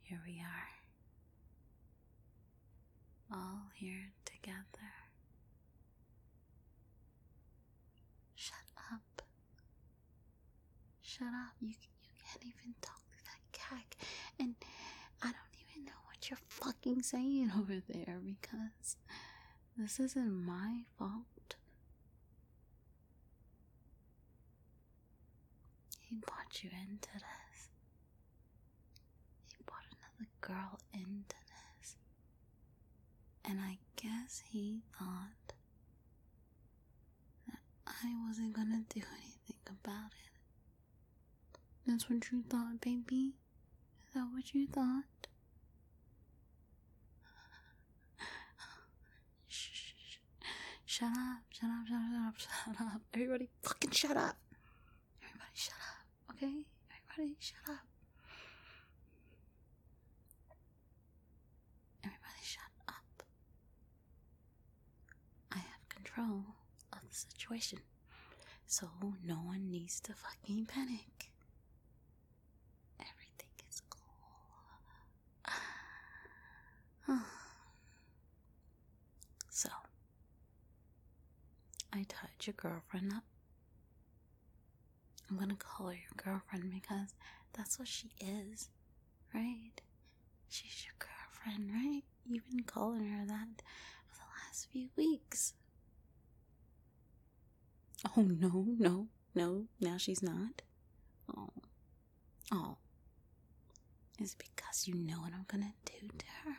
here we are, all here together. Shut up. Shut up. You can't even talk to that cat. And I don't even know what you're fucking saying over there because this isn't my fault. He brought you into this. He brought another girl into this. And I guess he thought that I wasn't gonna do anything about it. That's what you thought, baby? Is that what you thought? Shh. Shut up. Shut up, shut up, shut up. Everybody fucking shut up. Everybody shut up, okay? Everybody shut up. Everybody shut up. I have control of the situation, so no one needs to fucking panic. Everything is cool. So, I tied your girlfriend up. I'm gonna call her your girlfriend because that's what she is, right? She's your girlfriend, right? You've been calling her that for the last few weeks. Oh, no, now she's not. Oh. It's because you know what I'm gonna do to her.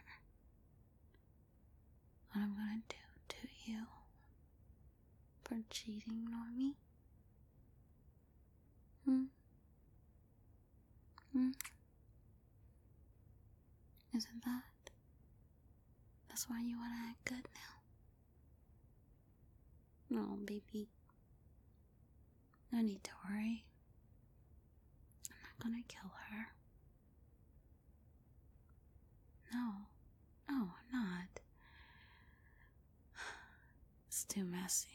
What I'm gonna do to you for cheating on me. Isn't that? That's why you wanna act good now. No, baby. No need to worry. I'm not gonna kill her. No, I'm not. It's too messy.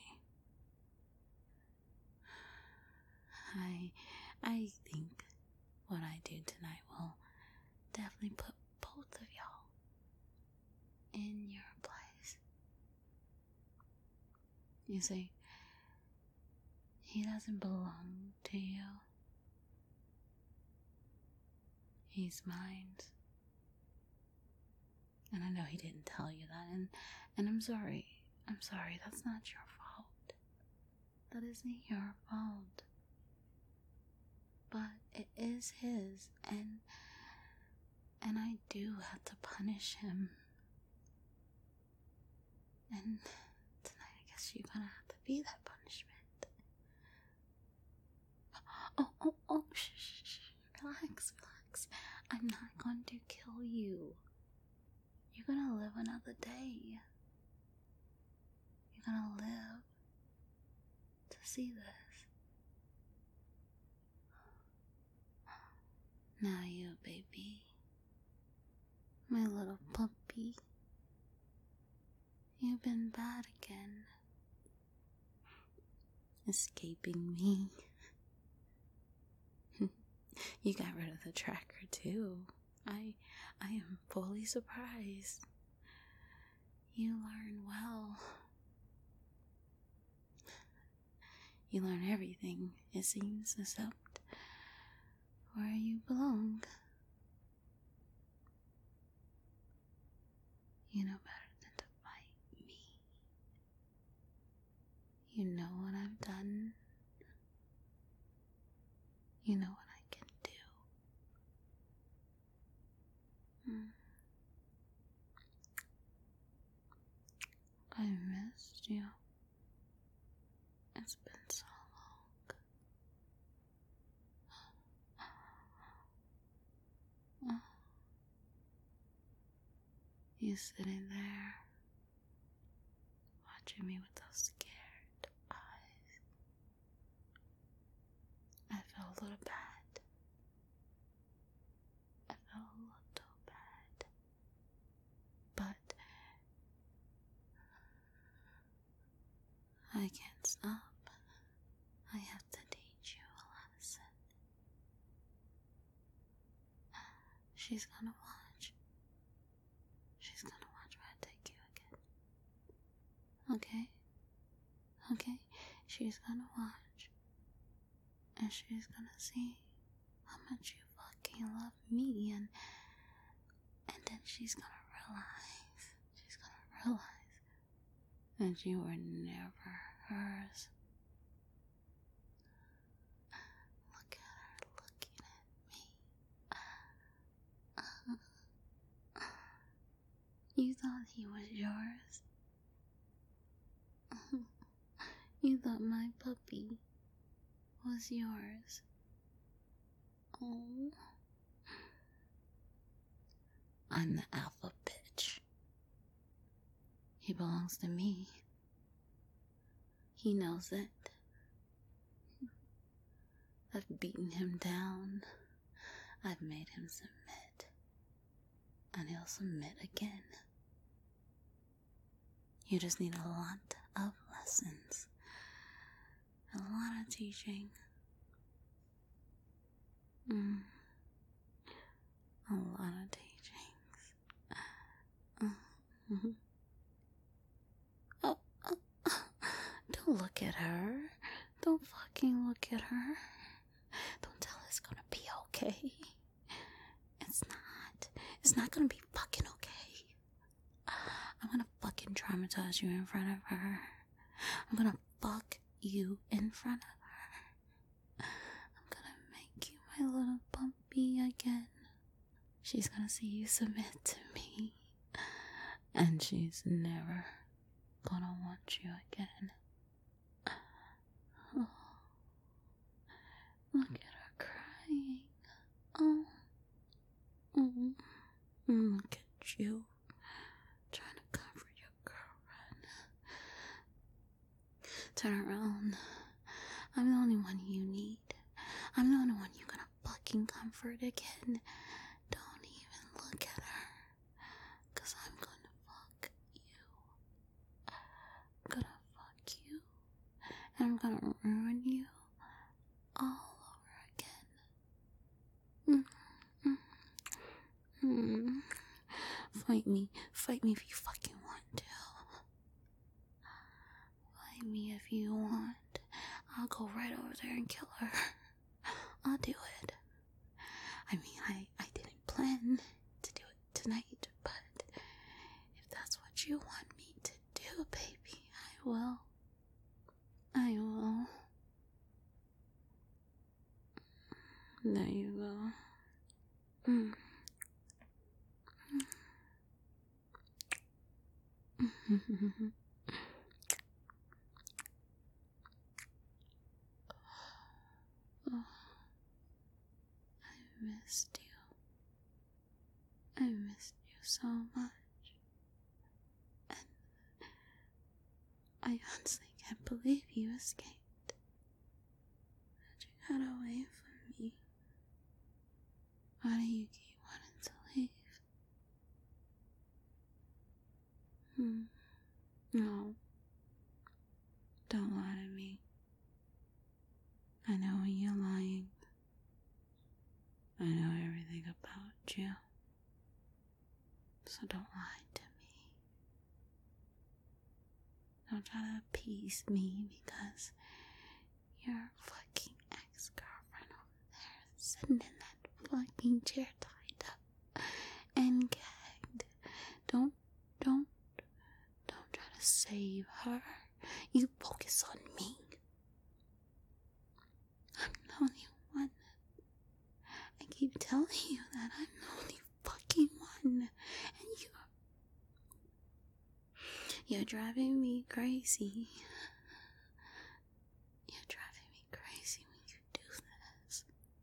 I think what I do tonight will definitely put both of y'all in your place. You see, he doesn't belong to you. He's mine. And I know he didn't tell you that, and I'm sorry. I'm sorry, that's not your fault. That isn't your fault. But it is his, and I do have to punish him. And tonight I guess you're gonna have to be that punishment. Oh, shh. Relax. I'm not going to kill you. You're gonna live another day. You're gonna live to see this. Now you, baby. My little puppy. You've been bad again. Escaping me. You got rid of the tracker too. I am fully surprised. You learn well. You learn everything, it seems, except where you belong. You know better than to fight me. You know what I've done. You know what I can do. I missed you. It's been so long. You sitting there, watching me with those scared eyes. I felt a little bad. But I can't stop. I have to teach you a lesson. she's gonna watch. She's gonna watch where I take you again. Okay? Okay? She's gonna watch. And she's gonna see how much you fucking love me, and then she's gonna realize that you were never hers. Look at her looking at me. You thought he was yours. You thought my puppy was yours. Oh. I'm the alpha bitch. He belongs to me. He knows it. I've beaten him down. I've made him submit. And he'll submit again. You just need a lot of lessons. A lot of teaching. A lot of teachings. Don't look at her. Don't fucking look at her. Don't tell her it's gonna be okay. It's not. It's not gonna be fucking okay. I'm gonna fucking traumatize you in front of her. I'm gonna fuck you in front of her. I'm gonna make you my little puppy again. She's gonna see you submit to me. And she's never gonna want you again. Oh, look at her crying. Oh. Look at you. Trying to comfort your girlfriend. Turn around. I'm the only one you need. I'm the only one you're gonna fucking comfort again. Don't even look at her. 'Cause I'm gonna fuck you. I'm gonna fuck you. And I'm gonna ruin you all over again. Fight me if you fucking want to. Fight me if you want. I'll go right over there and kill her. I'll do it. I mean, I didn't plan to do it tonight, but if that's what you want me to do, baby, I will. I will. There you go. Oh, I missed you. I missed you so much. And I honestly can't believe you escaped. That you got away from me. Why do you keep wanting to leave? No. Don't lie to me. I know when you're lying. I know everything about you. So don't lie to me. Don't try to appease me because your fucking ex-girlfriend over there sitting in that fucking chair tied up and gagged. Don't try to save her. You focus on me. I'm the only one. I keep telling you that I'm the only fucking one. And you're driving me crazy. You're driving me crazy when you do this.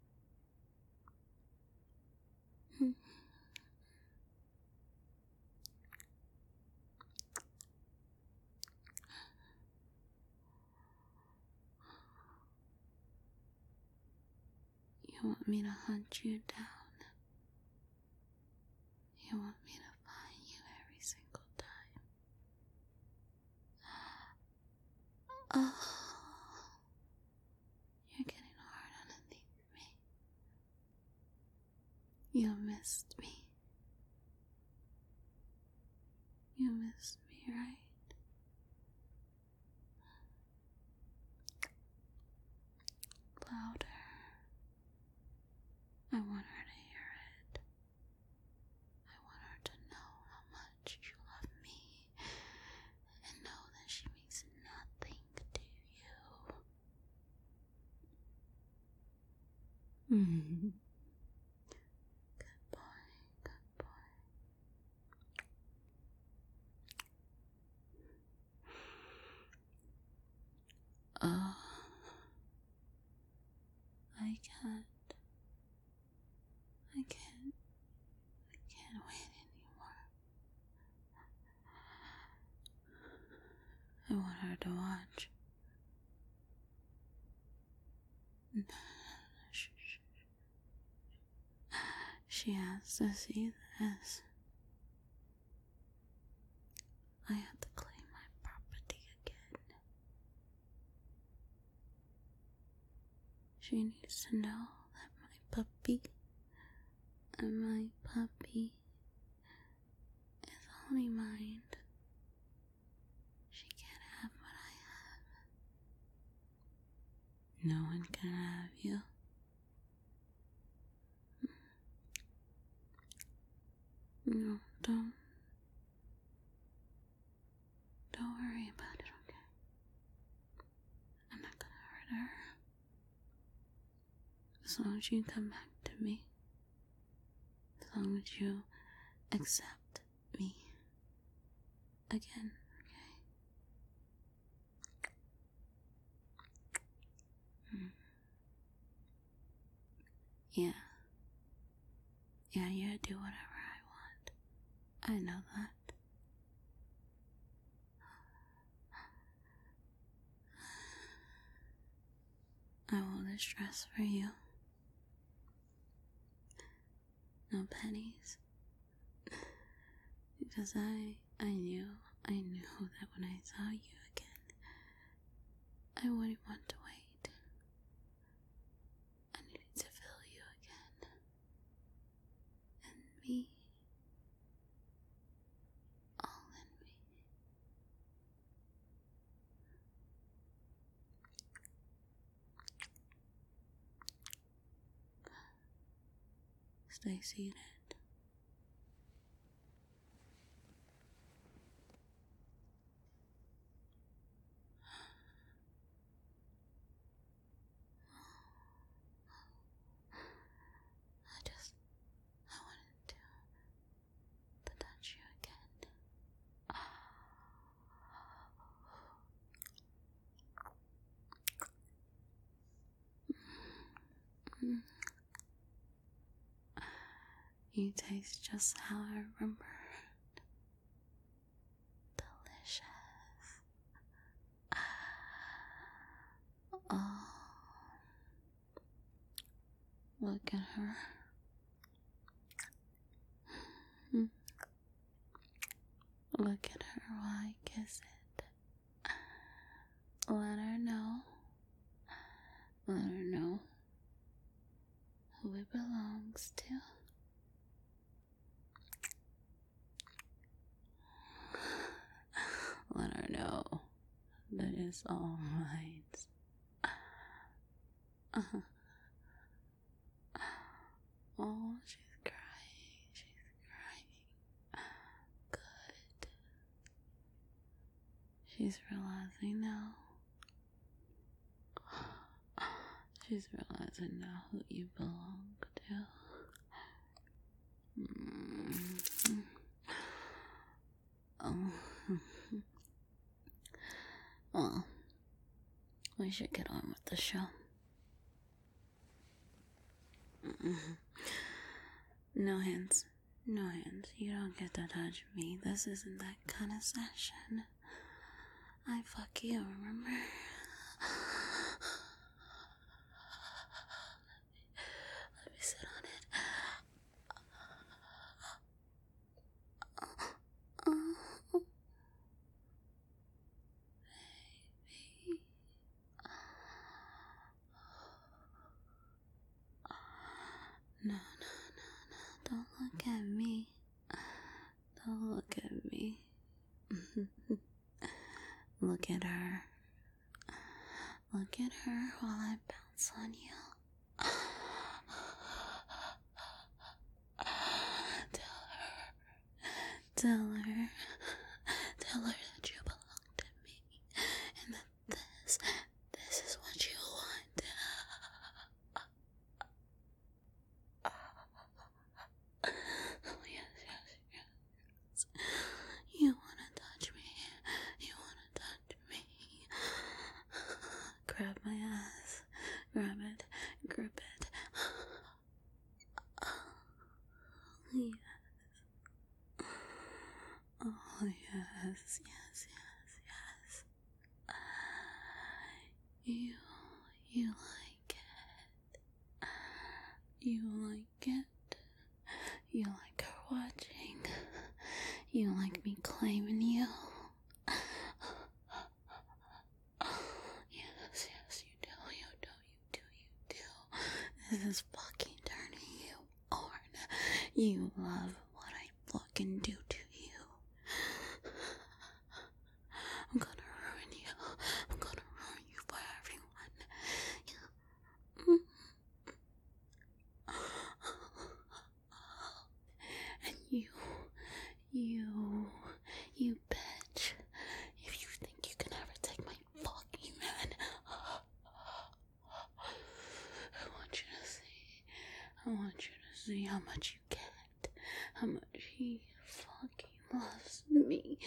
You want me to hunt you down. You want me to find you every single time. Oh, you're getting hard underneath me. You missed me. You missed me, right? Louder. I want her to hear it. I want her to know how much you love me and know that she means nothing to you. Good boy, good boy. Oh, I can't. I can't wait anymore. I want her to watch. She has to see this. I have to claim my property again. She needs to know that my puppy is only mine. She can't have what I have. No one can have you. No, don't worry about it, okay? I'm not gonna hurt her. As long as you come back to me. As long as you accept me again, okay? Yeah. Yeah, you do whatever I want. I know that. I won't distress for you. No pennies. Because I knew that when I saw you again, I wouldn't want to wait. I needed to feel you again. And me. All in me. Stay seated. I wanted to touch you again. You taste just how I remember. Delicious. Oh, look at her. Look at her while I kiss it. Let her know. Let her know who it belongs to. Let her know that it's all mine. Oh, she's crying. Good. She's realizing now. She's realizing now who you belong to. Oh. Well, we should get on with the show. No hands. No hands. You don't get to touch me. This isn't that kind of session. I fuck you, remember? Let me sit on it. Baby. No. look at me. Don't look at me. Look at her. Look at her while I bounce on you. Tell her that you belong to me, and that this is what you want. Oh, yes. You wanna touch me. You wanna touch me. Grab my ass. Grab it. Grip it. Yes. Oh, yes. You like it. You like it. You like her watching. You like me claiming you. Yes, you do. This is fucking turning you on. You love what I fucking do to you. I'm gonna ruin you. I'm gonna ruin you for everyone. And you bitch. If you think you can ever take my fucking man, I want you to see how much you get. How much he fucking loves me.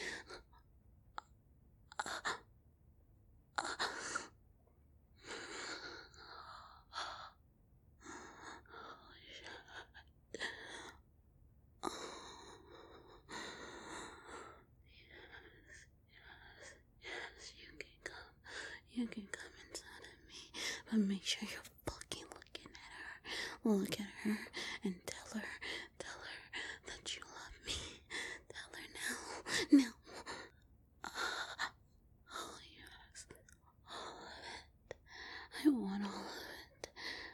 Yes, you can come inside of me, but make sure you're fucking looking at her. Look at her and tell her that you love me. Tell her now. Oh yes, all of it. I want all of it.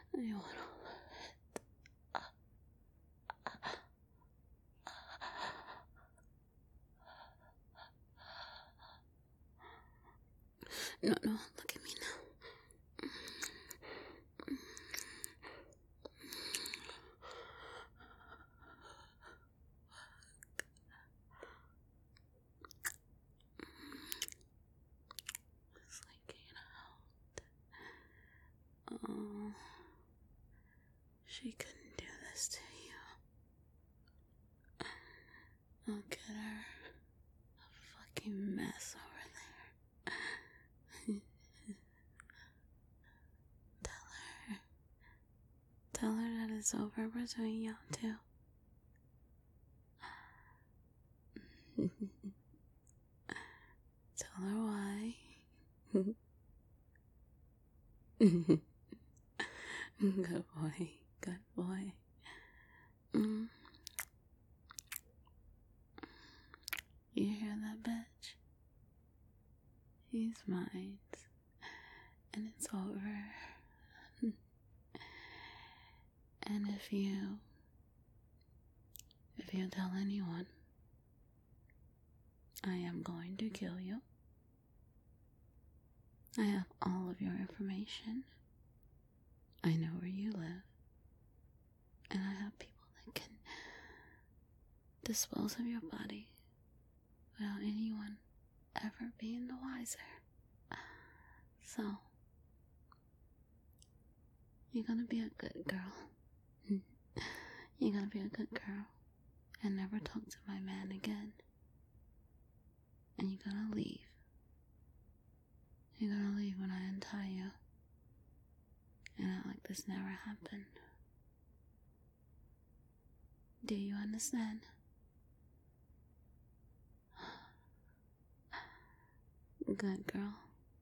No, look at me now. It's like, oh, she couldn't do this to you. Look at her. A fucking mess over there. Tell her that it's over between y'all two. Tell her why. Good boy. You hear that, bitch? He's mine. And it's over. And if you tell anyone, I am going to kill you. I have all of your information. I know where you live. And I have people that can dispose of your body without anyone ever being the wiser. So, you're gonna be a good girl. You're gonna be a good girl and never talk to my man again. And you're gonna leave. You're gonna leave when I untie you. And act like this never happened. Do you understand? Good girl.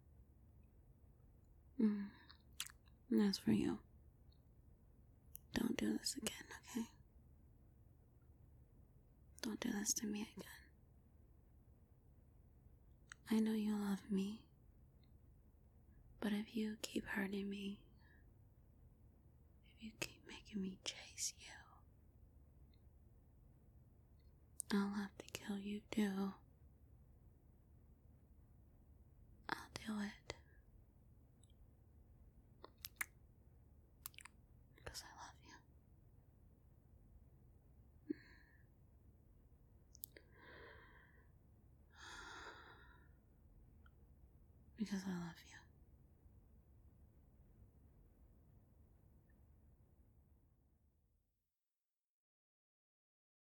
That's for you. Don't do this again, okay? Don't do this to me again. I know you love me, but if you keep hurting me, if you keep making me chase you, I'll have to kill you too. I'll do it. Because I love you. Because I love you.